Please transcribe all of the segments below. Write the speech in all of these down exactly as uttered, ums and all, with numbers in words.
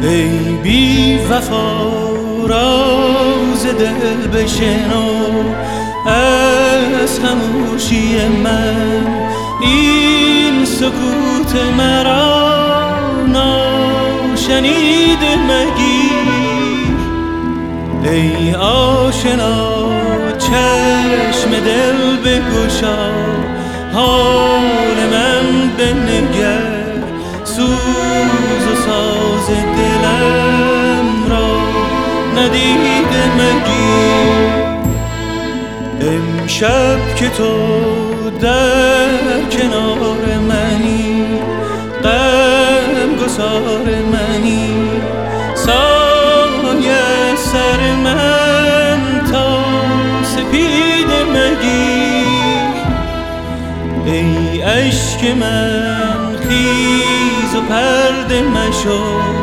ای بی وفا راز دل بشنو از خموشی من، این سکوت مرا ناشنیده مگیر. ای آشنا چشم دل بگشا، حال من بنگر، سوز و ساز دلم را ندیده مگیر. امشب که تو در کنار منی، غم گسار منی، سایه سر من تا سپید مگیر. ای اشک من خیز و پرده مشو،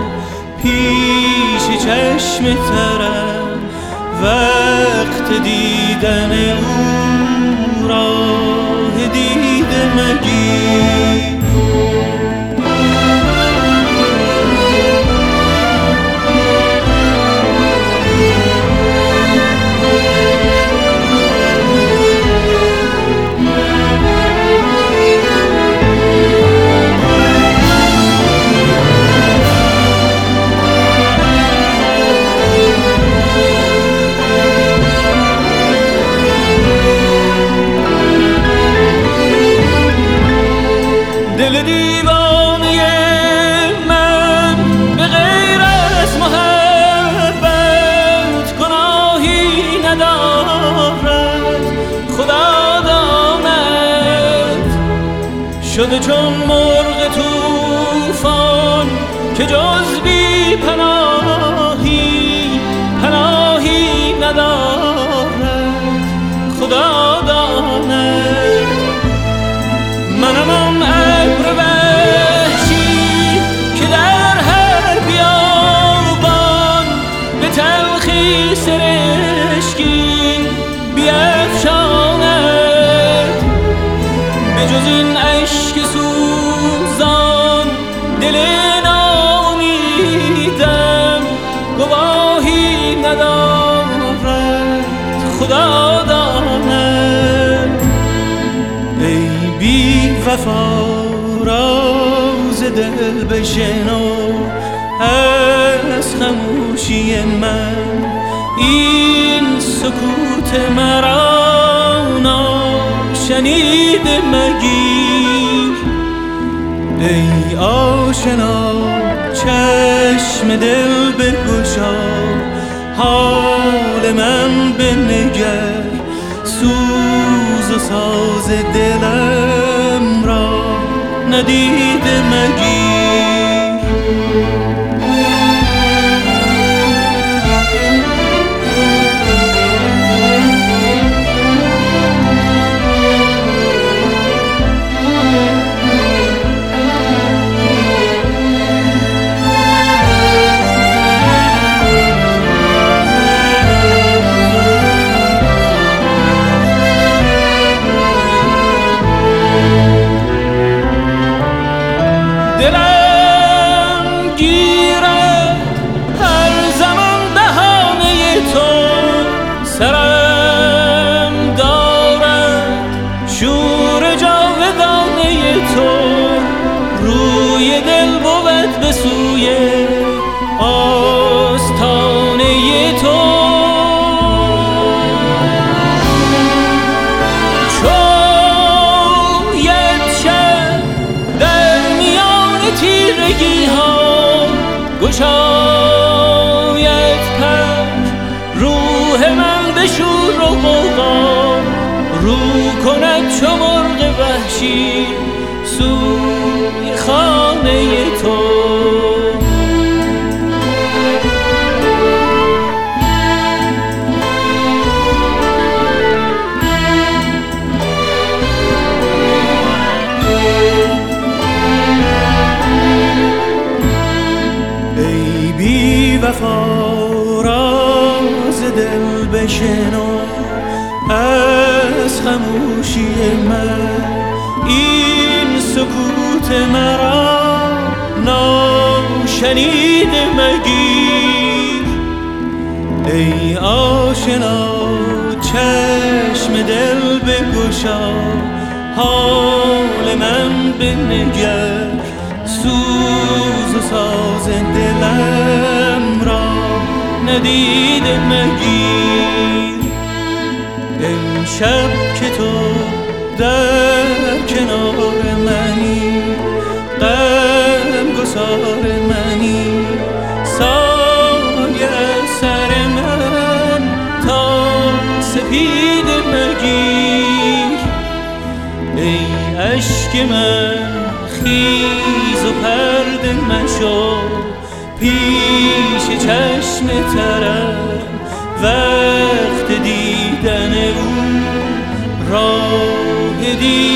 پیش چشم ترم وقت دیدن او راه دیده مگیر. دل دیوانه من به غیر از محبت گناهی ندارد. خدا داند شده چون مرغ طوفان که جز بی پناهی پناهی ندارد. خدا داند منم آن ابر وحشی که در هر بیابان به تلخی سرشکی بیفشاند. به جز این اشک سوزان دل ناامیدم گواهی ندارد. خدا داند ای بی وفا راز دل بشنو از خموشی من، این سکوت مرا ناشنیده مگیر. ای آشنا چشم دل بگشا، حال من بنگر، سوز و ساز دلم را ندیده مگیر. دلم گیرد هر زمان بهانه تو، سرم دارد شور جاودانه تو. روی دل بود به سوی آستانه تو. تیرگی ها گشاید پر، روح من به شور و غوغا رو کند چو مرغ وحشی سوی خانه تو. وفا راز دل بشنو از خموشی من، این سکوت مرا ناش شنیده مگیر. ای آشنا چشم دل بگشا، حال من بنگر، سوز و ساز دلم را ندیده مگیر. امشب که تو در کنار منی، غم گسار منی، سایه سر من تا سپیده مگیر. ای اشک من خیز و پرده مشو، پیش چشم ترم وقت دیدن او راه دی